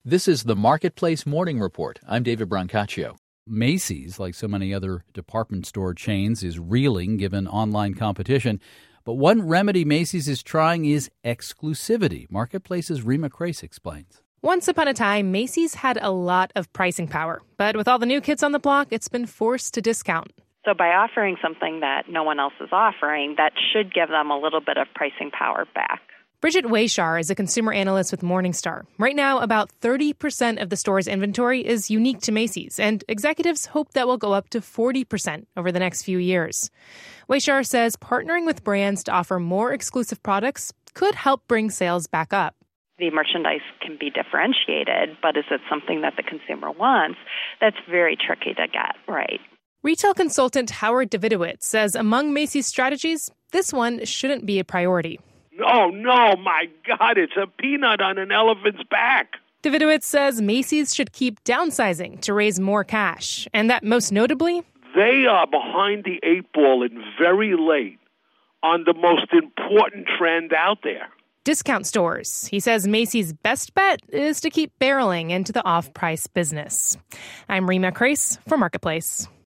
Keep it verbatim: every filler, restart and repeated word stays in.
This is the Marketplace Morning Report. I'm David Brancaccio. Macy's, like so many other department store chains, is reeling given online competition. But one remedy Macy's is trying is exclusivity. Marketplace's Rima Crace explains. Once upon a time, Macy's had a lot of pricing power. But with all the new kids on the block, it's been forced to discount. So by offering something that no one else is offering, that should give them a little bit of pricing power back. Bridget Wayshar is a consumer analyst with Morningstar. Right now, about thirty percent of the store's inventory is unique to Macy's, and executives hope that will go up to forty percent over the next few years. Wayshar says partnering with brands to offer more exclusive products could help bring sales back up. The merchandise can be differentiated, but is it something that the consumer wants? That's very tricky to get right. Retail consultant Howard Davidowitz says among Macy's strategies, this one shouldn't be a priority. Oh, no, my God, it's a peanut on an elephant's back. Davidowitz says Macy's should keep downsizing to raise more cash, and that most notably, they are behind the eight ball and very late on the most important trend out there. Discount stores. He says Macy's best bet is to keep barreling into the off-price business. I'm Rima Crace for Marketplace.